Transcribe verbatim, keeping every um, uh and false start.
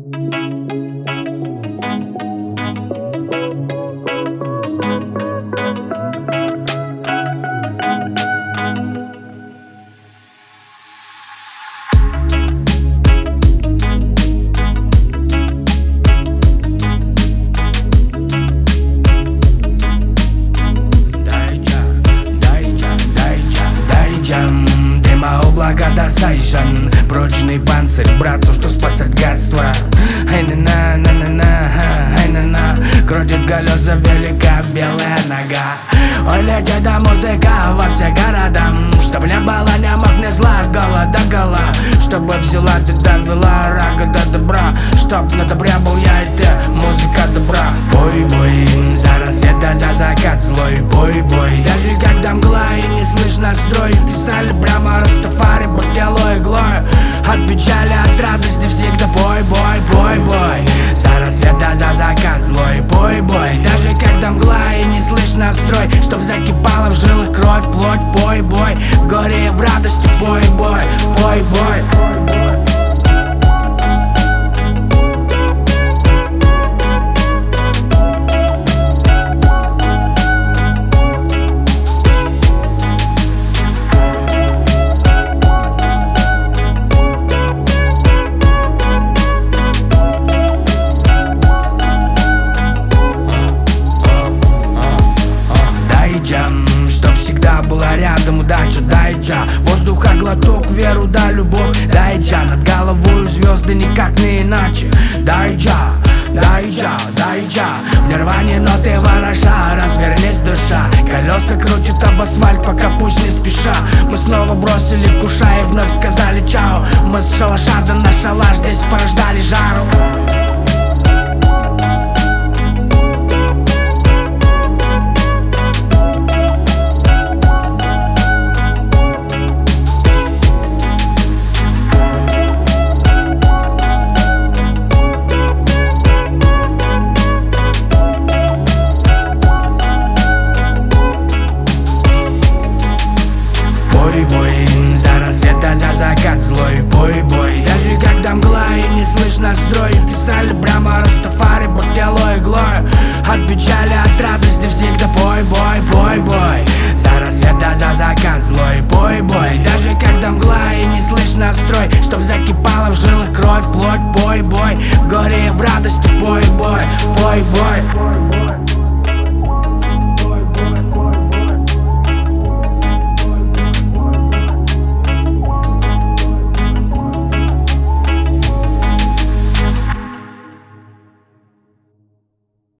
Дыма облака досайжен, прочный панцирь, братцу, что спас от гадства. Ай-на-на-на-на-на, ай-на-на, крутит колеса велика белая нога. Ой, летит эта музыка во все города, чтоб не было ни мог, ни зла, голода, гола. Чтобы взяла ты довела рага до добра, чтоб на добре был я и ты, музыка добра. Бой-бой, за рассвет да за закат злой, бой-бой. Даже когда мгла и не слышно строй, писали прямо Растафари, бортело иглой. От печали, от радости всегда бой-бой, бой-бой. За рассвет да за закат злой, бой-бой. Даже когда мгла и не слышно строй, чтоб закипала в жилах кровь, плоть, бой-бой. В горе и в радости бой-бой, бой-бой. Что всегда была рядом удача, дай джа. Воздуха глоток, веру, да любовь, дай джа. Над головой звезды никак не иначе, дай джа, дай джа, дай джа. В нирване ноты вороша, развернись душа. Колеса крутят об асфальт, пока пусть не спеша. Мы снова бросили куша и вновь сказали чао. Мы с шалаша да на шалаш здесь порождали жару. Бой-бой, за рассвет да за закат злой, бой-бой. Даже когда мгла и не слышно строй, писали прямо Растафари, бортело иглой. От печали, от радости всегда бой-бой, бой-бой. За рассвет да за закат злой, бой-бой. Даже когда мгла и не слышно строй, чтоб закипала в жилах кровь, плоть, бой-бой. В горе и в радости бой-бой, бой-бой.